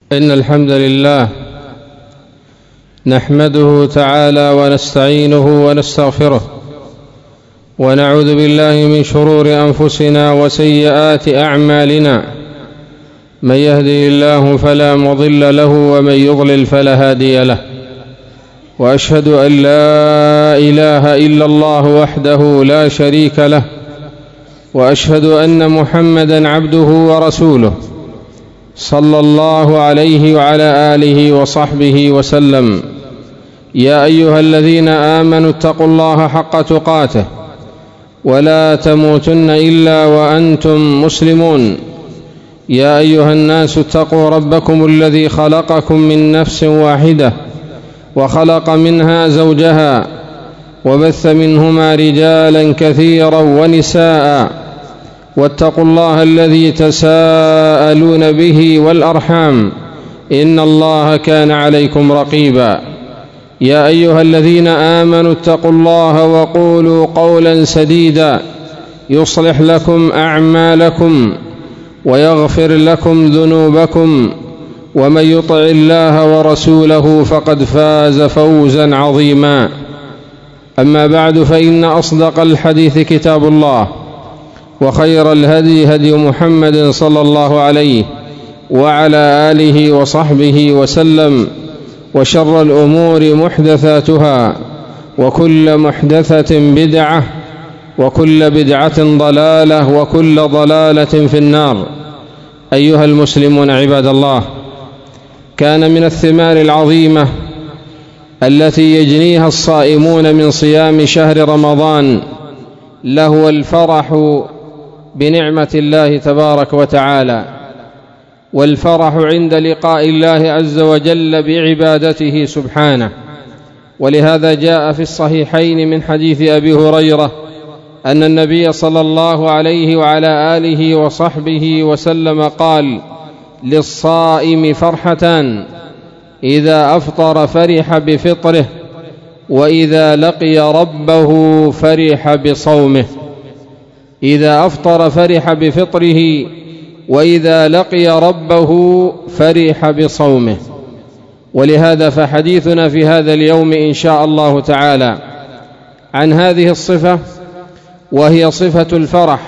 إن الحمد لله نحمده تعالى ونستعينه ونستغفره ونعوذ بالله من شرور أنفسنا وسيئات أعمالنا. من يهده الله فلا مضل له ومن يضلل فلا هادي له، وأشهد أن لا إله إلا الله وحده لا شريك له، وأشهد أن محمدا عبده ورسوله صلى الله عليه وعلى آله وصحبه وسلم. يا أيها الذين آمنوا اتقوا الله حق تقاته ولا تموتن إلا وأنتم مسلمون. يا أيها الناس اتقوا ربكم الذي خلقكم من نفس واحدة وخلق منها زوجها وبث منهما رجالا كثيرا ونساء، واتقوا الله الذي تساءلون به والأرحام إن الله كان عليكم رقيبا. يا أيها الذين آمنوا اتقوا الله وقولوا قولا سديدا يصلح لكم أعمالكم ويغفر لكم ذنوبكم، ومن يطع الله ورسوله فقد فاز فوزا عظيما. أما بعد، فإن أصدق الحديث كتاب الله، وخير الهدي هدي محمد صلى الله عليه وعلى آله وصحبه وسلم، وشر الأمور محدثاتها، وكل محدثة بدعة، وكل بدعة ضلالة، وكل ضلالة في النار. أيها المسلمون عباد الله، كان من الثمار العظيمة التي يجنيها الصائمون من صيام شهر رمضان لهو الفرح بنعمة الله تبارك وتعالى، والفرح عند لقاء الله عز وجل بعبادته سبحانه. ولهذا جاء في الصحيحين من حديث أبي هريرة أن النبي صلى الله عليه وعلى آله وصحبه وسلم قال: للصائم فرحتان، إذا أفطر فرح بفطره، وإذا لقي ربه فرح بصومه. إذا أفطر فرح بفطره، وإذا لقي ربه فرح بصومه. ولهذا فحديثنا في هذا اليوم إن شاء الله تعالى عن هذه الصفة، وهي صفة الفرح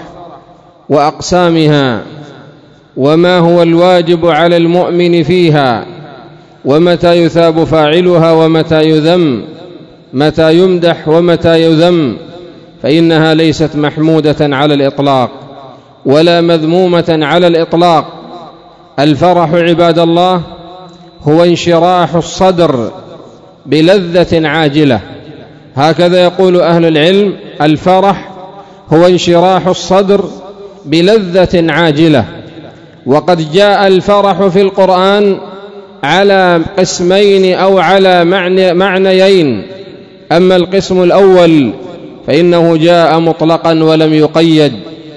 وأقسامها، وما هو الواجب على المؤمن فيها، ومتى يثاب فاعلها ومتى يذم، متى يمدح ومتى يذم، فإنها ليست محمودة على الإطلاق ولا مذمومة على الإطلاق. الفرح عباد الله هو انشراح الصدر بلذة عاجلة، هكذا يقول أهل العلم: الفرح هو انشراح الصدر بلذة عاجلة. وقد جاء الفرح في القرآن على قسمين أو على معنيين. أما القسم الأول فإنه جاء مطلقا ولم يقيد،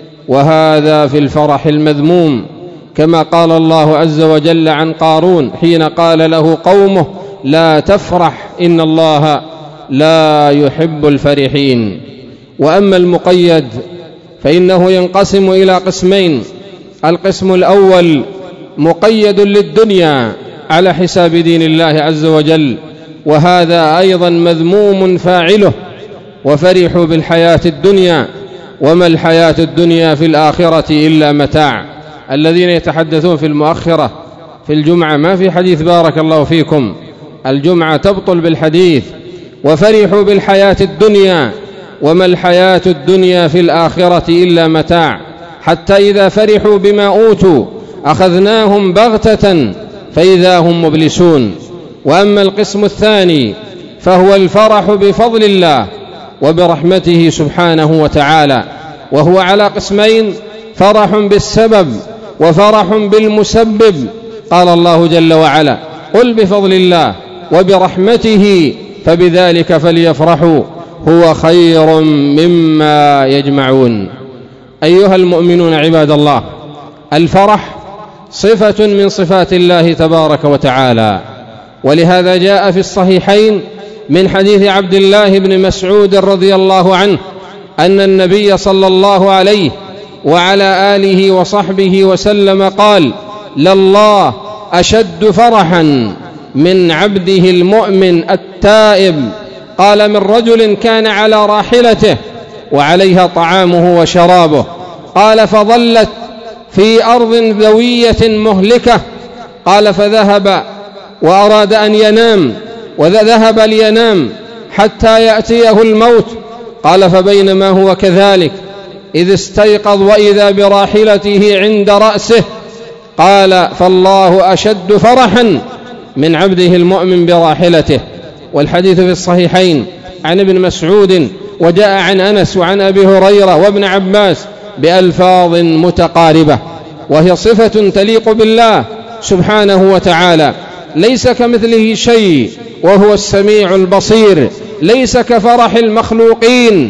وهذا في الفرح المذموم، كما قال الله عز وجل عن قارون حين قال له قومه: لا تفرح إن الله لا يحب الفرحين. وأما المقيد فإنه ينقسم إلى قسمين. القسم الأول مقيد للدنيا على حساب دين الله عز وجل، وهذا أيضا مذموم فاعله: وفرحوا بالحياة الدنيا وما الحياة الدنيا في الآخرة إلا متاع. الذين يتحدثون في المؤخرة في الجمعة ما في حديث بارك الله فيكم، الجمعة تبطل بالحديث: وفرحوا بالحياة الدنيا وما الحياة الدنيا في الآخرة إلا متاع، حتى إذا فرحوا بما أوتوا أخذناهم بغتة فإذا هم مبلسون. وأما القسم الثاني فهو الفرح بفضل الله وبرحمته سبحانه وتعالى، وهو على قسمين: فرح بالسبب وفرح بالمسبب. قال الله جل وعلا: قل بفضل الله وبرحمته فبذلك فليفرحوا هو خير مما يجمعون. أيها المؤمنون عباد الله، الفرح صفة من صفات الله تبارك وتعالى، ولهذا جاء في الصحيحين من حديث عبد الله بن مسعود رضي الله عنه أن النبي صلى الله عليه وعلى آله وصحبه وسلم قال: لله أشد فرحا من عبده المؤمن التائب. قال: من رجل كان على راحلته وعليها طعامه وشرابه، قال: فظلت في أرض ذوية مهلكة، قال: فذهب وأراد أن ينام، وذهب لينام حتى يأتيه الموت، قال: فبينما هو كذلك إذ استيقظ وإذا براحلته عند رأسه، قال: فالله أشد فرحا من عبده المؤمن براحلته. والحديث في الصحيحين عن ابن مسعود، وجاء عن أنس وعن أبي هريرة وابن عباس بألفاظ متقاربة، وهي صفة تليق بالله سبحانه وتعالى، ليس كمثله شيء وهو السميع البصير، ليس كفرح المخلوقين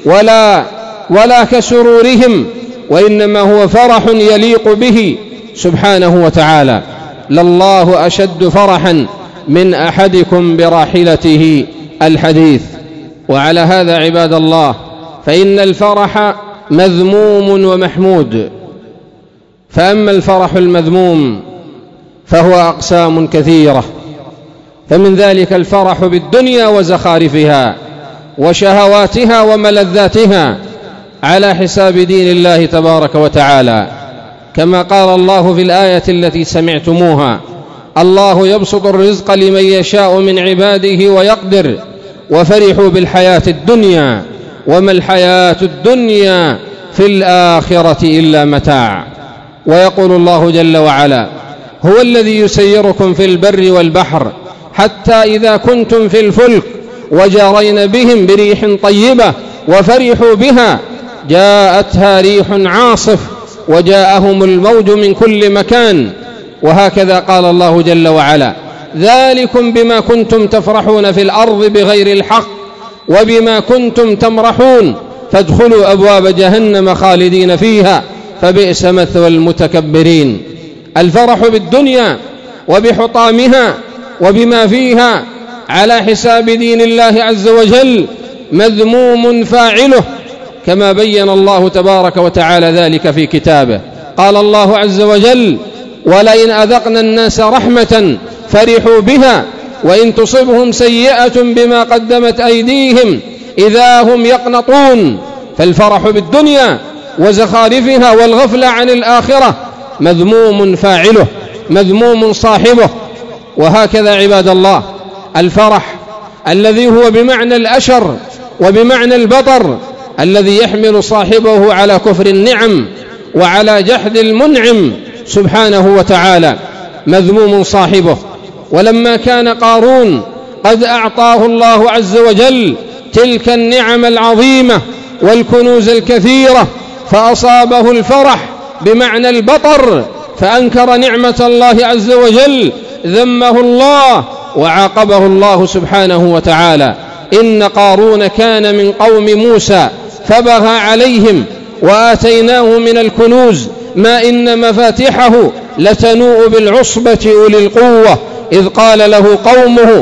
ولا كسرورهم، وإنما هو فرح يليق به سبحانه وتعالى. لله أشد فرحا من أحدكم براحلته الحديث. وعلى هذا عباد الله فإن الفرح مذموم ومحمود. فأما الفرح المذموم فهو أقسام كثيرة، فمن ذلك الفرح بالدنيا وزخارفها وشهواتها وملذاتها على حساب دين الله تبارك وتعالى، كما قال الله في الآية التي سمعتموها: الله يبسط الرزق لمن يشاء من عباده ويقدر وفرحوا بالحياة الدنيا وما الحياة الدنيا في الآخرة إلا متاع. ويقول الله جل وعلا: هو الذي يسيركم في البر والبحر حتى إذا كنتم في الفلك وجارين بهم بريح طيبة وفرحوا بها جاءتها ريح عاصف وجاءهم الموج من كل مكان. وهكذا قال الله جل وعلا: ذلكم بما كنتم تفرحون في الأرض بغير الحق وبما كنتم تمرحون فادخلوا أبواب جهنم خالدين فيها فبئس مثوى المتكبرين. الفرح بالدنيا وبحطامها وبما فيها على حساب دين الله عز وجل مذموم فاعله، كما بين الله تبارك وتعالى ذلك في كتابه. قال الله عز وجل: ولئن أذقنا الناس رحمة فرحوا بها وإن تصبهم سيئة بما قدمت أيديهم إذا هم يقنطون. فالفرح بالدنيا وزخارفها والغفلة عن الآخرة مذموم فاعله، مذموم صاحبه. وهكذا عباد الله الفرح الذي هو بمعنى الأشر وبمعنى البطر، الذي يحمل صاحبه على كفر النعم وعلى جحد المنعم سبحانه وتعالى، مذموم صاحبه. ولما كان قارون قد أعطاه الله عز وجل تلك النعم العظيمة والكنوز الكثيرة فأصابه الفرح بمعنى البطر فأنكر نعمة الله عز وجل، ذمه الله وعاقبه الله سبحانه وتعالى. إن قارون كان من قوم موسى فبغى عليهم وآتيناه من الكنوز ما إن مفاتحه لتنوء بالعصبة أولي القوة إذ قال له قومه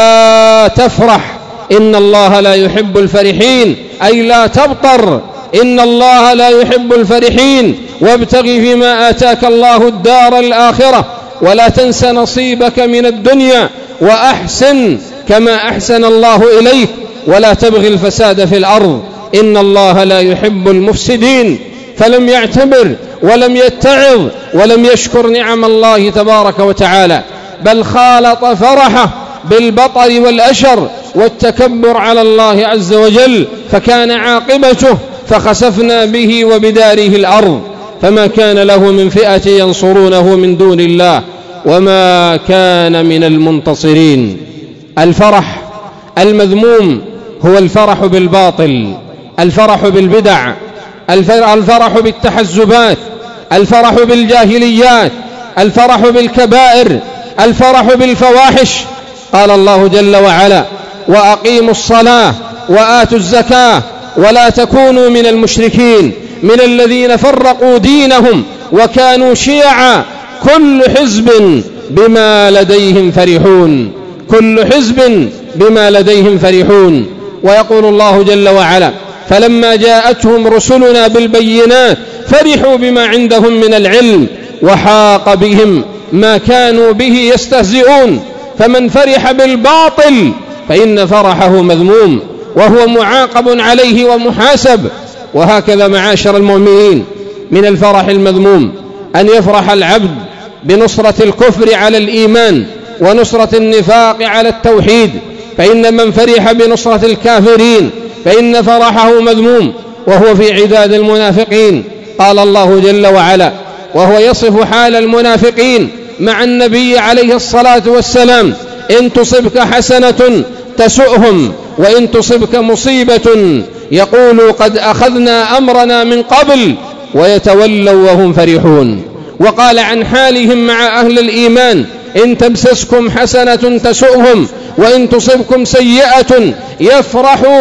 لا تفرح إن الله لا يحب الفرحين، أي لا تبطر إن الله لا يحب الفرحين، وابتغ فيما آتاك الله الدار الآخرة ولا تنس نصيبك من الدنيا وأحسن كما أحسن الله إليك ولا تبغي الفساد في الأرض إن الله لا يحب المفسدين. فلم يعتبر ولم يتعظ ولم يشكر نعم الله تبارك وتعالى، بل خالط فرحه بالبطر والأشر والتكبر على الله عز وجل، فكان عاقبته فخسفنا به وبداره الأرض فما كان له من فئة ينصرونه من دون الله وما كان من المنتصرين. الفرح المذموم هو الفرح بالباطل، الفرح بالبدع، الفرح بالتحزبات، الفرح بالجاهليات، الفرح بالكبائر، الفرح بالفواحش. قال الله جل وعلا: وأقيموا الصلاة وآتوا الزكاة ولا تكونوا من المشركين من الذين فرقوا دينهم وكانوا شيعا كل حزب بما لديهم فرحون، كل حزب بما لديهم فرحون. ويقول الله جل وعلا: فلما جاءتهم رسلنا بالبينات فرحوا بما عندهم من العلم وحاق بهم ما كانوا به يستهزئون. فمن فرح بالباطل فإن فرحه مذموم وهو معاقب عليه ومحاسب. وهكذا معاشر المؤمنين من الفرح المذموم أن يفرح العبد بنصرة الكفر على الإيمان ونصرة النفاق على التوحيد، فإن من فرح بنصرة الكافرين فإن فرحه مذموم وهو في عداد المنافقين. قال الله جل وعلا وهو يصف حال المنافقين مع النبي عليه الصلاة والسلام: إن تصبك حسنة تسؤهم وإن تصبك مصيبة يقولوا قد أخذنا أمرنا من قبل ويتولوا وهم فرحون. وقال عن حالهم مع أهل الإيمان: إن تمسسكم حسنة تسؤهم وإن تصبكم سيئة يفرحوا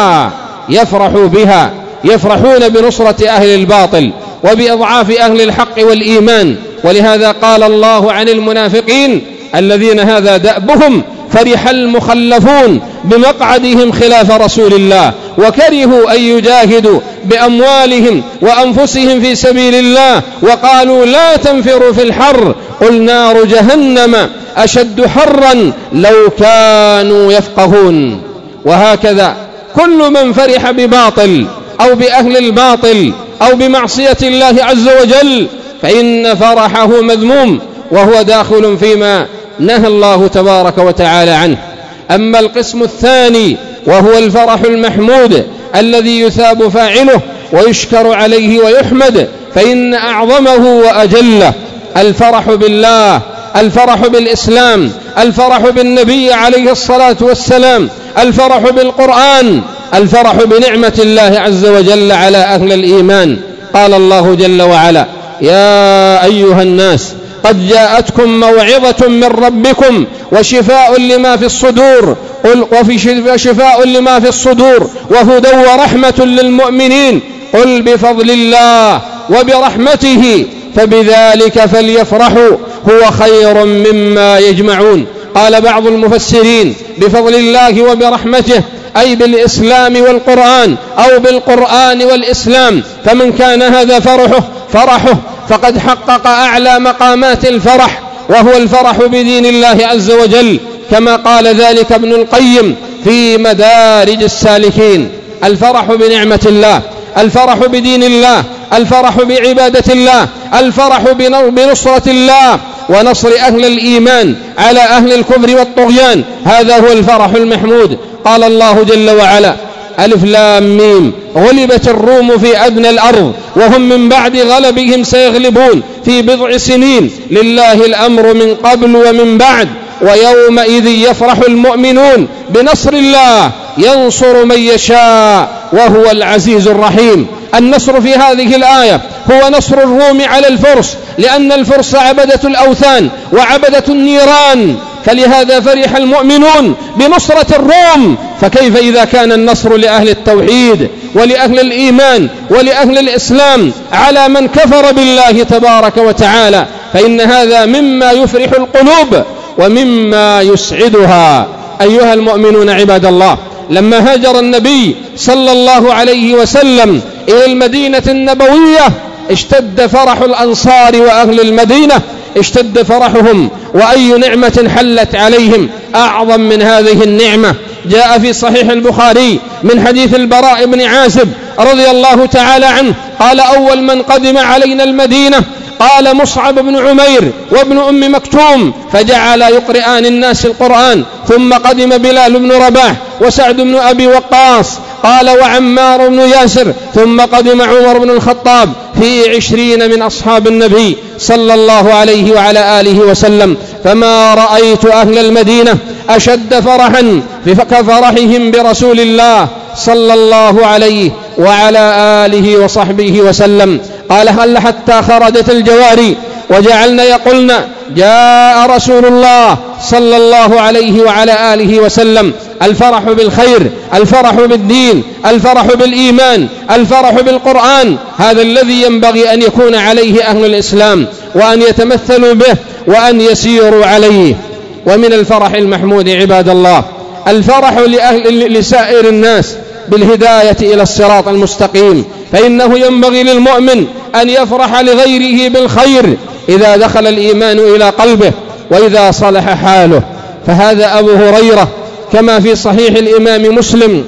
بها يفرحون بنصرة أهل الباطل وبإضعاف أهل الحق والإيمان. ولهذا قال الله عن المنافقين الذين هذا دأبهم: فرح المخلفون بمقعدهم خلاف رسول الله وكرهوا أن يجاهدوا بأموالهم وأنفسهم في سبيل الله وقالوا لا تنفروا في الحر قل نار جهنم أشد حرا لو كانوا يفقهون. وهكذا كل من فرح بباطل أو بأهل الباطل أو بمعصية الله عز وجل فإن فرحه مذموم وهو داخل فيما نهى الله تبارك وتعالى عنه. أما القسم الثاني وهو الفرح المحمود الذي يثاب فاعله ويشكر عليه ويحمد، فإن أعظمه وأجله الفرح بالله، الفرح بالإسلام، الفرح بالنبي عليه الصلاة والسلام، الفرح بالقرآن، الفرح بنعمة الله عز وجل على أهل الإيمان. قال الله جل وعلا: يا أيها الناس قد جاءتكم موعظة من ربكم وشفاء لما في الصدور وشفاء لما في الصدور وهدى ورحمة للمؤمنين قل بفضل الله وبرحمته فبذلك فليفرحوا هو خير مما يجمعون. قال بعض المفسرين: بفضل الله وبرحمته أي بالإسلام والقرآن أو بالقرآن والإسلام. فمن كان هذا فرحه فقد حقق أعلى مقامات الفرح وهو الفرح بدين الله عز وجل، كما قال ذلك ابن القيم في مدارج السالكين. الفرح بنعمة الله، الفرح بدين الله، الفرح بعبادة الله، الفرح بنصرة الله ونصر أهل الإيمان على أهل الكفر والطغيان، هذا هو الفرح المحمود. قال الله جل وعلا: ألف لام ميم غلبت الروم في أدنى الأرض وهم من بعد غلبهم سيغلبون في بضع سنين لله الأمر من قبل ومن بعد ويومئذ يفرح المؤمنون بنصر الله ينصر من يشاء وهو العزيز الرحيم. النصر في هذه الآية هو نصر الروم على الفرس، لأن الفرس عبدة الأوثان وعبدة النيران، فلهذا فرح المؤمنون بنصرة الروم. فكيف إذا كان النصر لأهل التوحيد ولأهل الإيمان ولأهل الإسلام على من كفر بالله تبارك وتعالى؟ فإن هذا مما يفرح القلوب ومما يسعدها. أيها المؤمنون عباد الله، لما هاجر النبي صلى الله عليه وسلم إلى المدينة النبوية اشتد فرح الأنصار وأهل المدينة، اشتد فرحهم، وأي نعمة حلت عليهم أعظم من هذه النعمة. جاء في صحيح البخاري من حديث البراء بن عازب رضي الله تعالى عنه قال: أول من قدم علينا المدينة قال مصعب بن عمير وابن أم مكتوم فجعل يقرئان الناس القرآن، ثم قدم بلال بن رباح وسعد بن أبي وقاص قال وعمار بن ياسر، ثم قدم عمر بن الخطاب في 20 من أصحاب النبي صلى الله عليه وعلى آله وسلم. فما رأيت أهل المدينة أشد فرحا كفرحهم برسول الله صلى الله عليه وعلى آله وصحبه وسلم. قال: هل حتى خرجت الجواري وجعلنا يقولن جاء رسول الله صلى الله عليه وعلى آله وسلم. الفرح بالخير، الفرح بالدين، الفرح بالإيمان، الفرح بالقرآن، هذا الذي ينبغي أن يكون عليه أهل الإسلام وأن يتمثلوا به وأن يسيروا عليه. ومن الفرح المحمود عباد الله الفرح لسائر الناس بالهداية إلى الصراط المستقيم، فإنه ينبغي للمؤمن أن يفرح لغيره بالخير إذا دخل الإيمان إلى قلبه وإذا صلح حاله. فهذا أبو هريرة كما في صحيح الإمام مسلم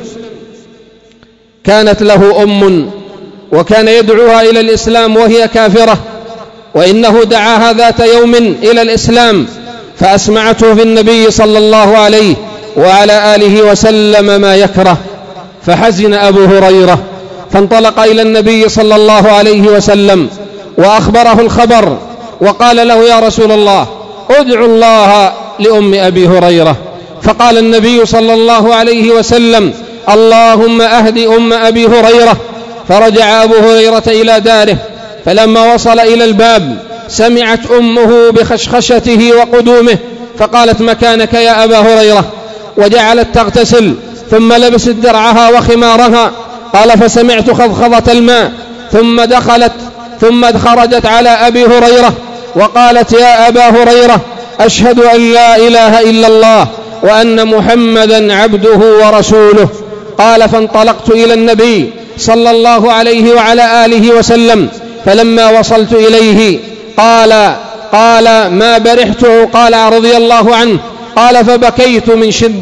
كانت له أم وكان يدعوها إلى الإسلام وهي كافرة، وإنه دعاها ذات يوم إلى الإسلام فأسمعته في النبي صلى الله عليه وعلى آله وسلم ما يكره، فحزن أبو هريرة فانطلق إلى النبي صلى الله عليه وسلم وأخبره الخبر وقال له: يا رسول الله، ادعو الله لأم أبي هريرة. فقال النبي صلى الله عليه وسلم: اللهم أهد أم أبي هريرة. فرجع أبو هريرة إلى داره، فلما وصل إلى الباب سمعت أمه بخشخشته وقدومه، فقالت: مكانك يا أبا هريرة، وجعلت تغتسل ثم لبست درعها وخمارها. قال: فسمعت خضخضة الماء ثم خرجت على أبي هريرة وقالت: يا أبا هريرة، أشهد أن لا إله إلا الله وأن محمدا عبده ورسوله. قال: فانطلقت إلى النبي صلى الله عليه وعلى آله وسلم، فلما وصلت إليه قال: ما برحته. قال رضي الله عنه: قال: فبكيت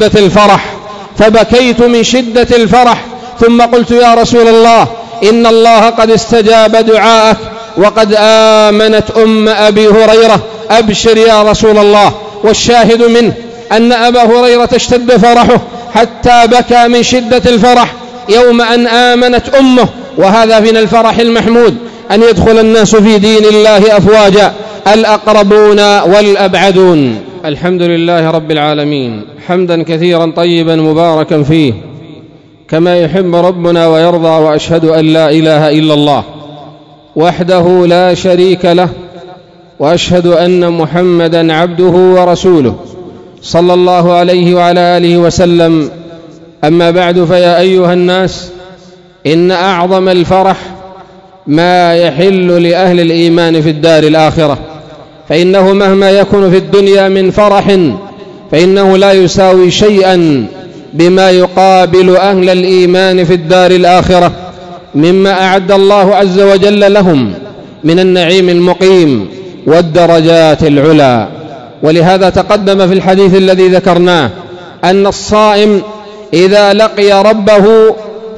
من شدة الفرح ثم قلت: يا رسول الله، إن الله قد استجاب دعاءك وقد آمنت أم أبي هريرة، أبشر يا رسول الله. والشاهد منه أن أبا هريرة اشتد فرحه حتى بكى من شدة الفرح يوم أن آمنت أمه. وهذا من الفرح المحمود أن يدخل الناس في دين الله أفواجا، الأقربون والأبعدون. الحمد لله رب العالمين، حمدا كثيرا طيبا مباركا فيه كما يحب ربنا ويرضى. وأشهد أن لا إله إلا الله وحده لا شريك له، وأشهد أن محمدا عبده ورسوله صلى الله عليه وعلى آله وسلم. أما بعد، فيا أيها الناس، إن أعظم الفرح ما يحل لأهل الإيمان في الدار الآخرة، فإنه مهما يكون في الدنيا من فرح فإنه لا يساوي شيئا بما يقابل أهل الإيمان في الدار الآخرة مما أعد الله عز وجل لهم من النعيم المقيم والدرجات العلى. ولهذا تقدم في الحديث الذي ذكرناه أن الصائم إذا لقي ربه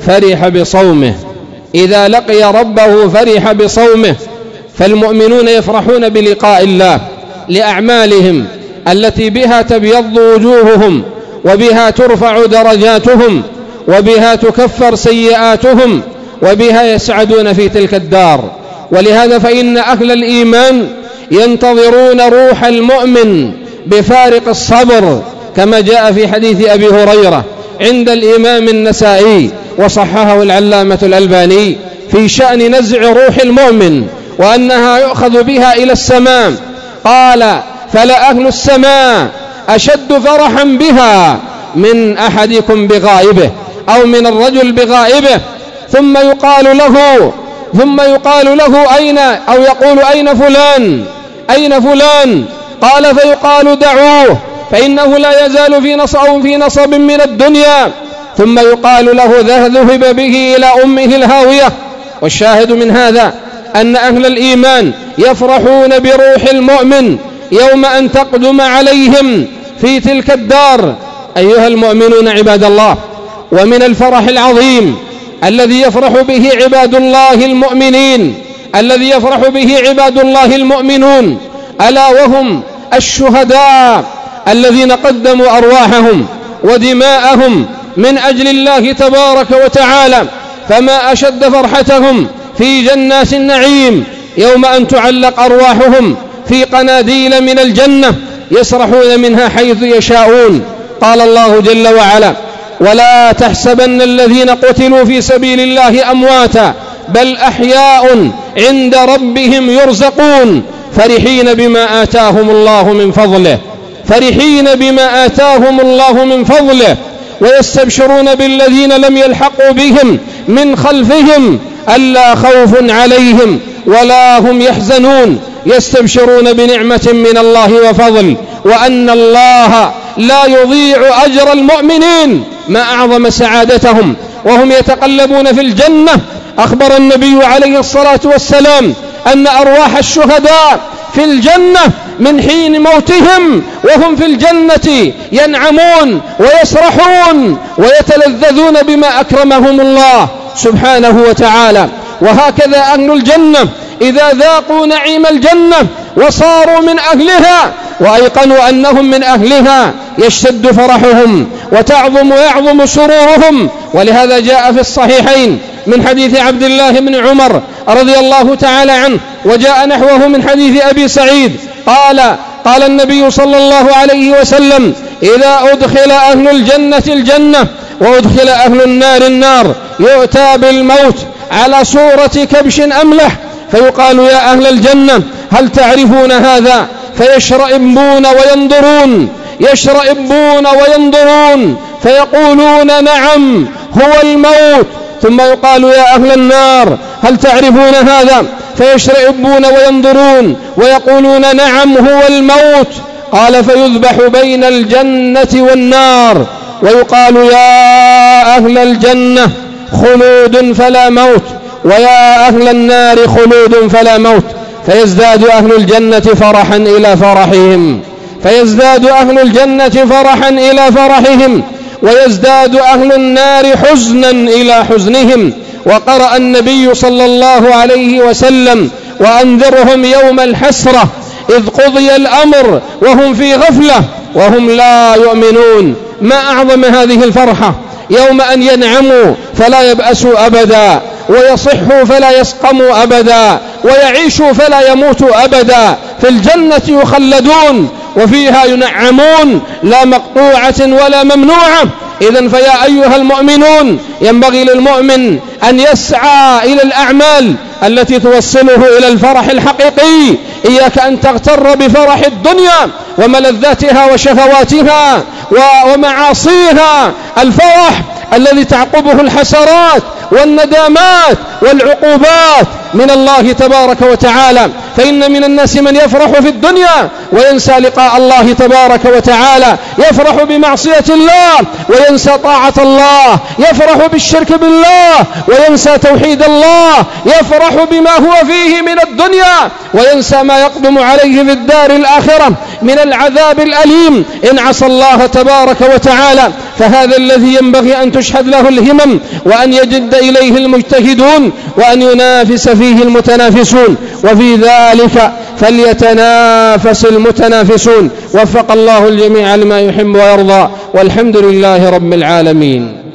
فرح بصومه، فالمؤمنون يفرحون بلقاء الله لأعمالهم التي بها تبيض وجوههم، وبها ترفع درجاتهم، وبها تكفر سيئاتهم، وبها يسعدون في تلك الدار. ولهذا فإن أهل الإيمان ينتظرون روح المؤمن بفارق الصبر، كما جاء في حديث أبي هريرة عند الإمام النسائي وصححه العلامة الألباني في شأن نزع روح المؤمن وأنها يؤخذ بها إلى السماء. قال: فلأهل السماء أشد فرحا بها من أحدكم بغائبه، أو من الرجل بغائبه. ثم يقال له أين، أو يقول: أين فلان؟ قال: فيقال: دعوه فإنه لا يزال في نصب من الدنيا. ثم يقال له: ذهب به إلى أمه الهاوية. والشاهد من هذا أن أهل الإيمان يفرحون بروح المؤمن يوم أن تقدم عليهم في تلك الدار. أيها المؤمنون عباد الله، ومن الفرح العظيم الذي يفرح به عباد الله المؤمنون ألا وهم الشهداء الذين قدموا أرواحهم ودماءهم من أجل الله تبارك وتعالى. فما أشد فرحتهم في جنات النعيم يوم أن تعلق أرواحهم في قناديل من الجنة يسرحون منها حيث يشاءون. قال الله جل وعلا: ولا تحسبن الذين قتلوا في سبيل الله أمواتا بل أحياء عند ربهم يرزقون فرحين بما آتاهم الله من فضله ويستبشرون بالذين لم يلحقوا بهم من خلفهم ألا خوف عليهم ولا هم يحزنون يستبشرون بنعمة من الله وفضل وأن الله لا يضيع أجر المؤمنين. ما أعظم سعادتهم وهم يتقلبون في الجنة. أخبر النبي عليه الصلاة والسلام أن أرواح الشهداء في الجنة من حين موتهم وهم في الجنة ينعمون ويسرحون ويتلذذون بما أكرمهم الله سبحانه وتعالى. وهكذا أهل الجنة إذا ذاقوا نعيم الجنة وصاروا من أهلها وأيقنوا أنهم من أهلها يشتد فرحهم ويعظم سرورهم. ولهذا جاء في الصحيحين من حديث عبد الله بن عمر رضي الله تعالى عنه، وجاء نحوه من حديث أبي سعيد قال النبي صلى الله عليه وسلم: إذا أدخل أهل الجنة الجنة وأدخل أهل النار النار يؤتى بالموت على صورة كبش أملح فيقال: يا أهل الجنة هل تعرفون هذا؟ فيشرئبون وينظرون فيقولون: نعم هو الموت. ثم يقال: يا أهل النار هل تعرفون هذا؟ فيشرئبون وينظرون ويقولون: نعم هو الموت. قال: فيذبح بين الجنة والنار ويقال: يا أهل الجنة خلود فلا موت، ويا أهل النار خلود فلا موت. فيزداد أهل الجنة فرحا إلى فرحهم ويزداد أهل النار حزنا إلى حزنهم. وقرأ النبي صلى الله عليه وسلم: وأنذرهم يوم الحسرة إذ قضي الأمر وهم في غفلة وهم لا يؤمنون. ما أعظم هذه الفرحة، يوم أن ينعموا فلا يبأسوا أبدا، ويصحوا فلا يسقموا أبدا، ويعيشوا فلا يموتوا أبدا. في الجنة يخلدون وفيها ينعمون لا مقطوعة ولا ممنوعة. إذن فيا أيها المؤمنون، ينبغي للمؤمن أن يسعى إلى الأعمال التي توصله إلى الفرح الحقيقي. إياك أن تغتر بفرح الدنيا وملذاتها وشهواتها ومعاصيها. الفرح الذي تعقبه الحسرات والندامات والعقوبات من الله تبارك وتعالى. فإن من الناس من يفرح في الدنيا وينسى لقاء الله تبارك وتعالى، يفرح بمعصية الله وينسى طاعة الله، يفرح بالشرك بالله وينسى توحيد الله، يفرح بما هو فيه من الدنيا وينسى ما يقدم عليه في الدار الآخرة من العذاب الأليم إن عصى الله تبارك وتعالى. فهذا الذي ينبغي أن تشهد له الهمم وأن يجد إليه المجتهدون وأن ينافس فيه المتنافسون، وفي ذلك فليتنافس المتنافسون. وفق الله الجميع لما يحب ويرضى، والحمد لله رب العالمين.